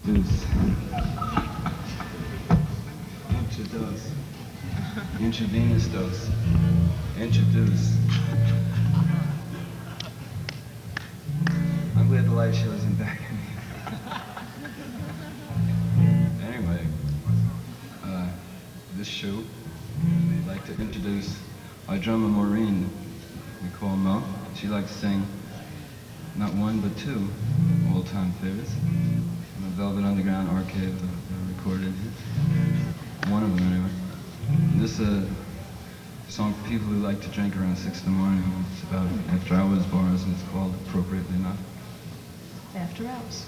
Deuce. Introduce. Intravenous dose. Introduce. I'm glad the light show isn't back at me. Anyway, this show, I'd like to introduce our drummer Maureen, we call Mo. She likes to sing not one but two all-time favorites. Velvet Underground Archive recorded one of them anyway. And this song for people who like to drink around 6 in the morning. It's about after hours bars and it's called appropriately enough. After hours.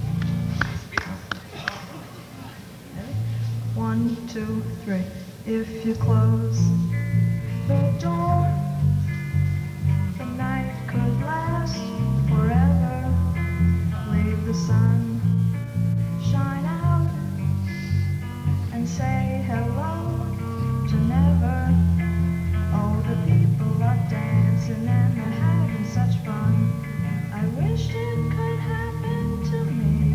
1, 2, 3. If you close the door, the night could last forever. Leave the sun shine out and say hello to never. Oh, the people are dancing and they're having such fun. I wished it could happen to me.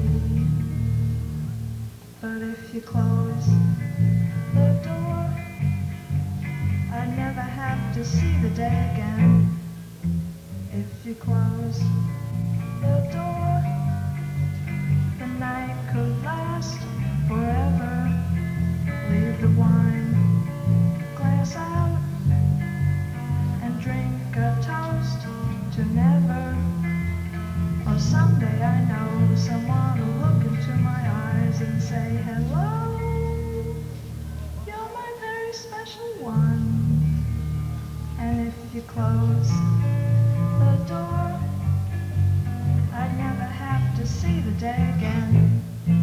But if you close the door, I'd never have to see the day again. If you close the door, the night could last forever. Leave the wine glass out and drink a toast to never. Or someday I know someone will look into my eyes and say, hello, you're my very special one. And if you close the door, I'd never have to see the day again.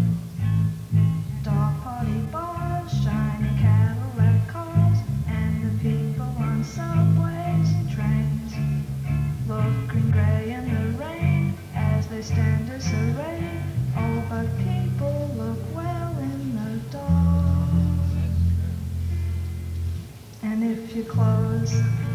Dark party bars, shiny Cadillac cars, and the people on subways and trains, looking gray in the rain as they stand disarrayed. Oh, but people look well in the dark. And if you close